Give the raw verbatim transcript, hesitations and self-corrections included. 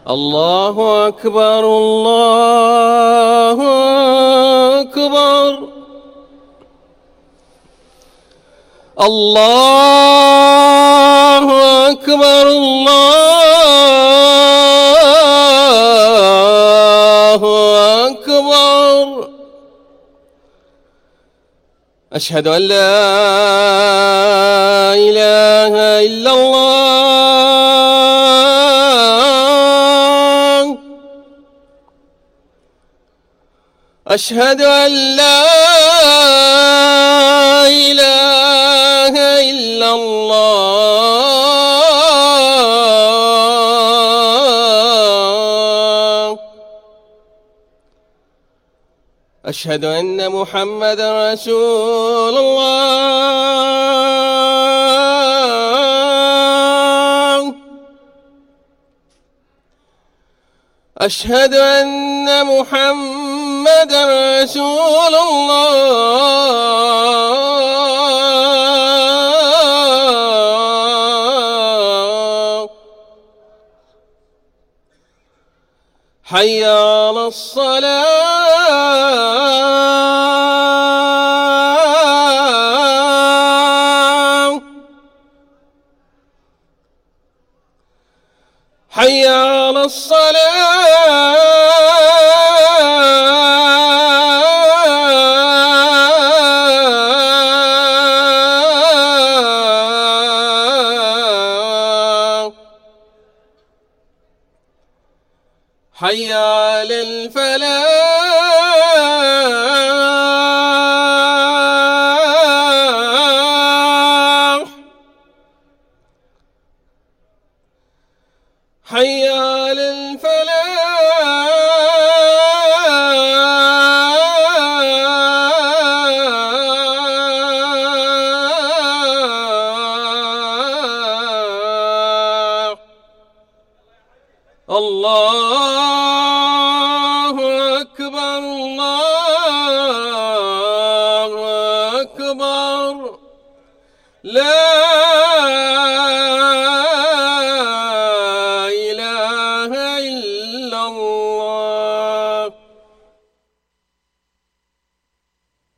الله أكبر الله أكبر الله أكبر الله أكبر. أشهد أن لا إله إلا الله. أشهد أن لا إله إلا الله. أشهد أن محمدًا رسول الله. أشهد أن محمدًا رسول الله. حي على الصلاة. حي على الصلاة. حي على الفلاح. حي على الفلاح. الله